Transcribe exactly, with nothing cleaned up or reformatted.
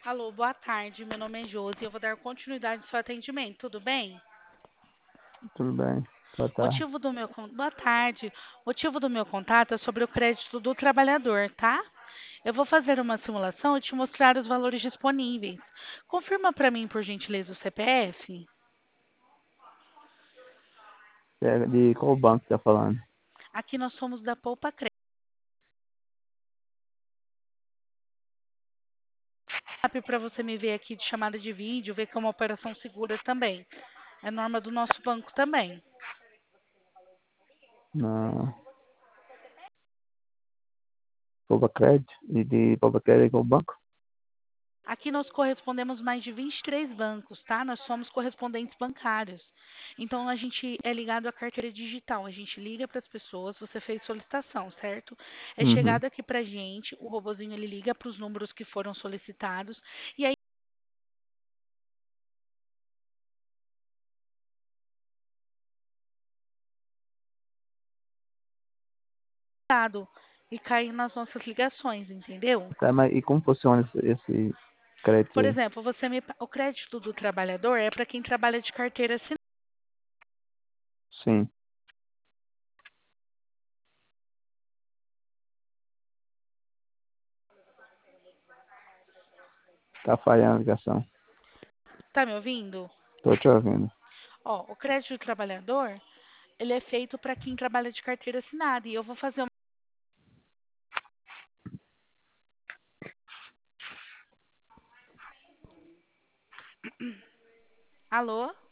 Alô, boa tarde. Meu nome é Josi e eu vou dar continuidade ao seu atendimento, tudo bem? Tudo bem? Boa tarde. Motivo do meu con- Boa tarde. Motivo do meu contato é sobre o crédito do trabalhador, tá? Eu vou fazer uma simulação e te mostrar os valores disponíveis. Confirma para mim, por gentileza, o C P F. É, de qual banco você tá falando? Aqui nós somos da Poupa Crédito, para você me ver aqui de chamada de vídeo, ver que é uma operação segura também. É norma do nosso banco também. Na Poupa Crédito? E de Poupa Crédito é qual banco? Aqui nós correspondemos mais de vinte e três bancos, tá? Nós somos correspondentes bancários. Então a gente é ligado à carteira digital. A gente liga para as pessoas, você fez solicitação, certo? É Uhum. chegado aqui para a gente, o robozinho ele liga para os números que foram solicitados e aí é dado e cai nas nossas ligações, entendeu? Tá, mas e como funciona esse, esse crédito Por aí? exemplo, você me, o crédito do trabalhador é para quem trabalha de carteira assinada. Sim. Tá falhando a ligação. Tá me ouvindo? Tô te ouvindo. Ó, o crédito do trabalhador, ele é feito para quem trabalha de carteira assinada e eu vou fazer uma... Alô?